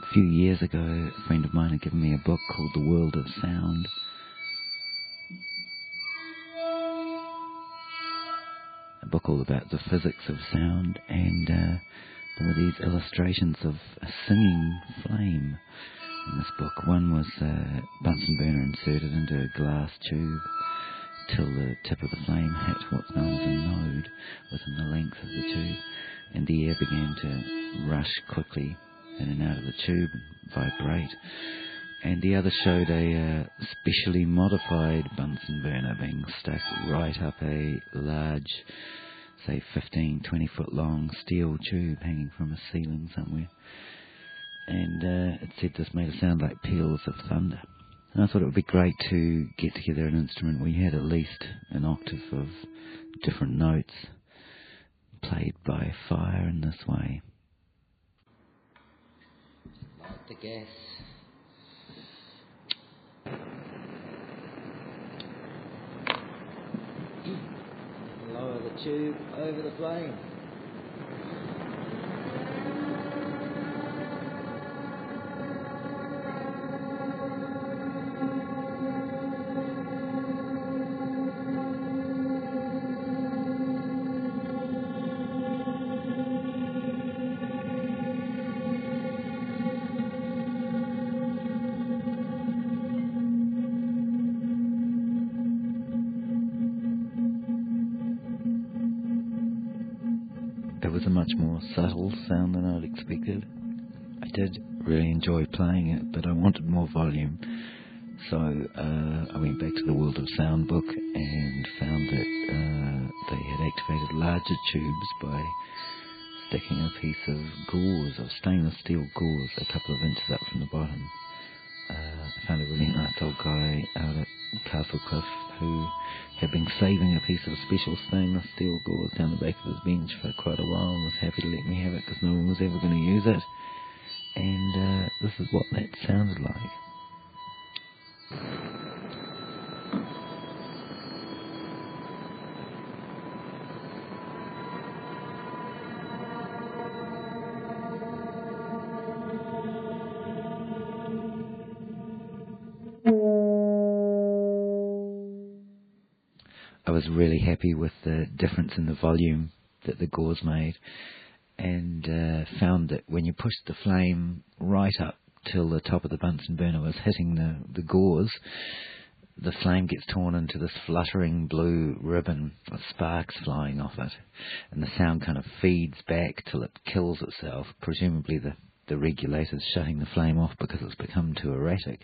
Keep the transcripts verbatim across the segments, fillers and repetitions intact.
A few years ago, a friend of mine had given me a book called The World of Sound. A book all about the physics of sound, and uh, there were these illustrations of a singing flame in this book. One was a Bunsen burner inserted into a glass tube till the tip of the flame hit what's known as a node within the length of the tube, and the air began to rush quickly in and out of the tube and vibrate. And the other showed a uh, specially modified Bunsen burner being stuck right up a large, say fifteen, twenty foot long steel tube hanging from a ceiling somewhere. And uh, it said this made a sound like peals of thunder. And I thought it would be great to get together an instrument where you had at least an octave of different notes played by fire in this way. Light the gas. Lower the tube over the flame. It was a much more subtle sound than I'd expected. I did really enjoy playing it, but I wanted more volume. So uh, I went back to the World of Sound book and found that uh, they had activated larger tubes by sticking a piece of gauze, of stainless steel gauze, a couple of inches up from the bottom. Uh, I found a really nice old guy out at Castlecliff who had been saving a piece of special stainless steel gauze down the back of his bench for quite a while and was happy to let me have it because no one was ever going to use it. And uh, this is what that sounded like. I was really happy with the difference in the volume that the gauze made, and uh, found that when you pushed the flame right up till the top of the Bunsen burner was hitting the, the gauze, the flame gets torn into this fluttering blue ribbon with sparks flying off it, and the sound kind of feeds back till it kills itself. Presumably the, the regulator's shutting the flame off because it's become too erratic.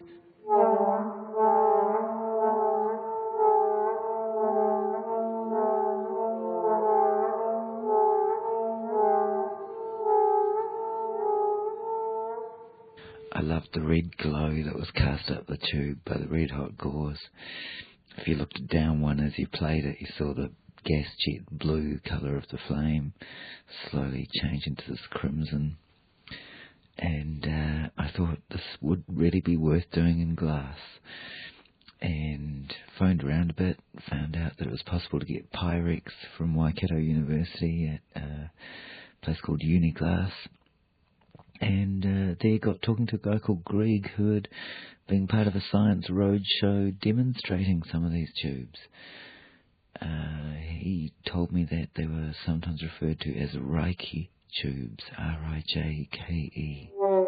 I loved the red glow that was cast up the tube by the red hot gauze. If you looked down one as you played it, you saw the gas jet blue colour of the flame slowly change into this crimson. And uh, I thought this would really be worth doing in glass. And phoned around a bit, found out that it was possible to get Pyrex from Waikato University at a place called Uniglass. And uh, there got talking to a guy called Greg who had been part of a science roadshow demonstrating some of these tubes. Uh, he told me that they were sometimes referred to as Reiki tubes, R I J K E.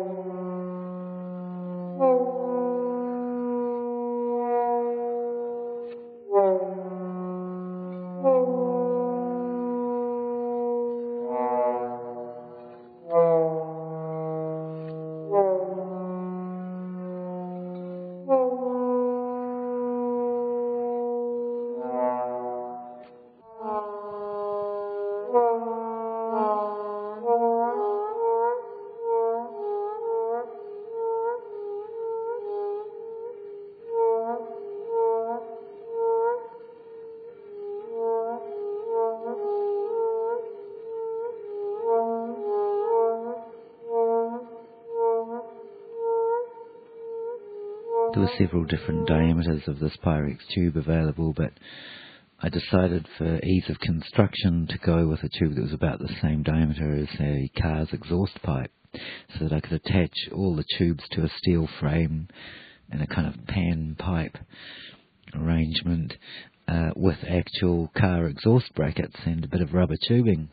There were several different diameters of this Pyrex tube available, but I decided for ease of construction to go with a tube that was about the same diameter as a car's exhaust pipe. so that I could attach all the tubes to a steel frame in a kind of pan pipe arrangement uh, with actual car exhaust brackets and a bit of rubber tubing.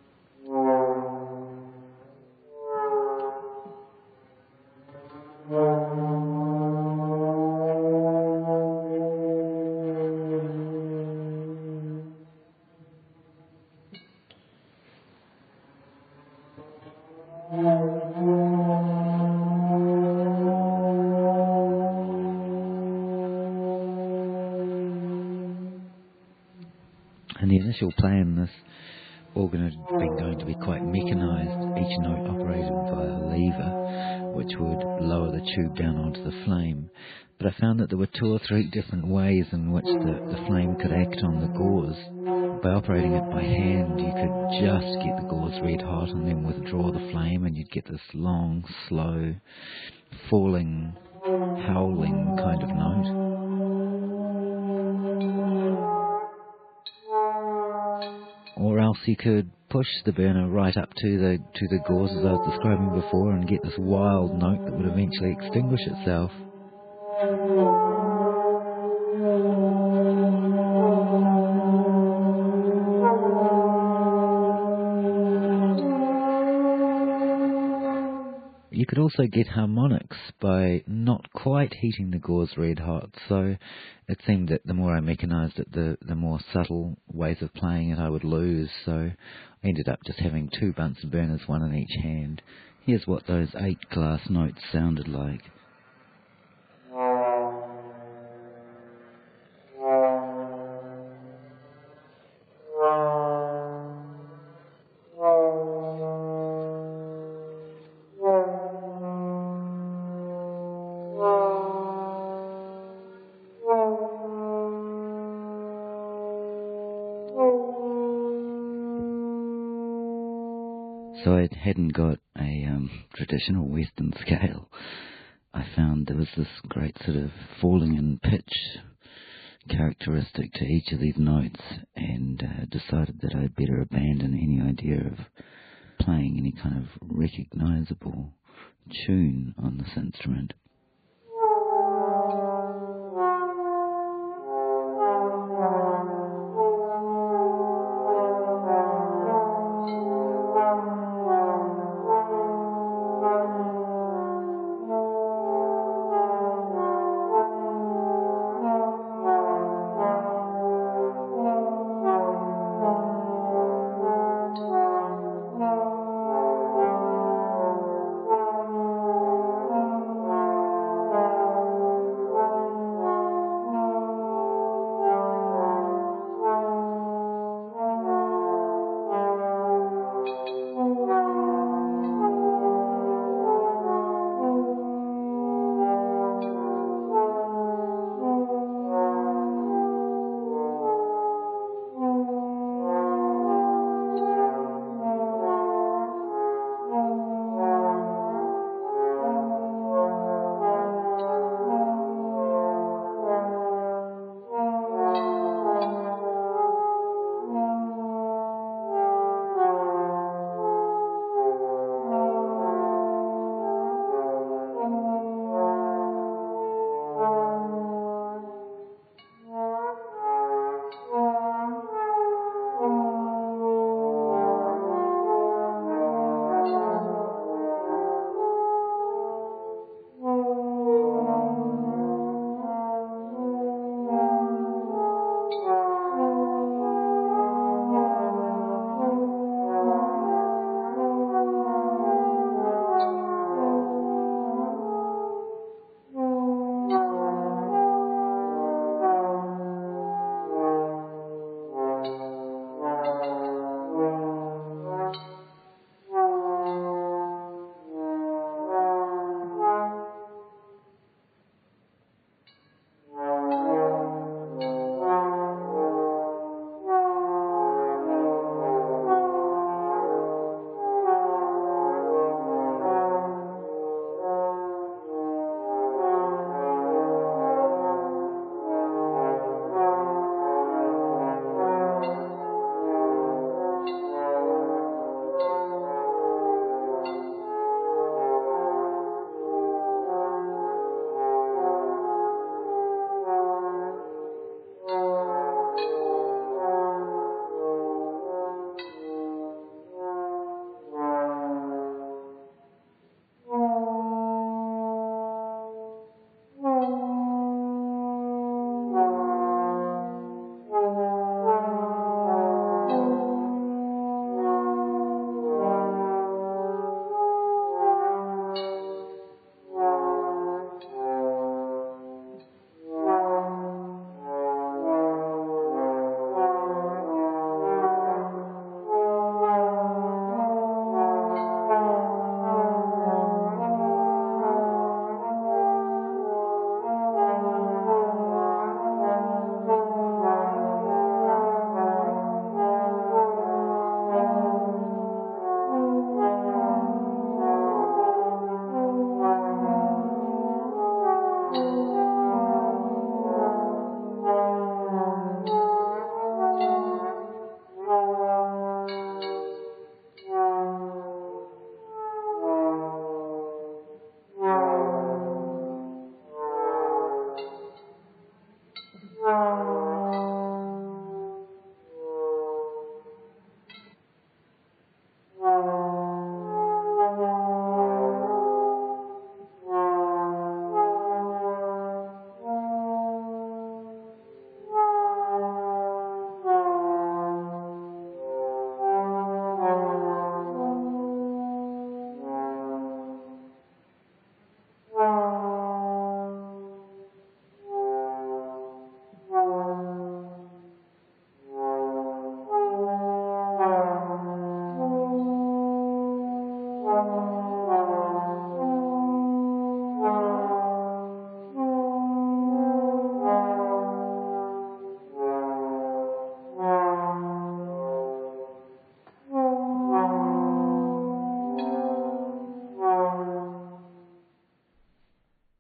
And the initial plan, this organ had been going to be quite mechanised, each note operated via a lever, which would lower the tube down onto the flame. But I found that there were two or three different ways in which the, the flame could act on the gauze. By operating it by hand, you could just get the gauze red hot and then withdraw the flame, and you'd get this long, slow, falling, howling kind of note. Or else you could push the burner right up to the to the gauze, as I was describing before, and get this wild note that would eventually extinguish itself. You could also get harmonics by not quite heating the gauze red hot, so it seemed that the more I mechanised it, the, the more subtle ways of playing it I would lose, so I ended up just having two Bunsen burners, one in each hand. Here's what those eight glass notes sounded like. So I hadn't got a um, traditional Western scale. I found there was this great sort of falling in pitch characteristic to each of these notes, and uh, decided that I'd better abandon any idea of playing any kind of recognisable tune on this instrument.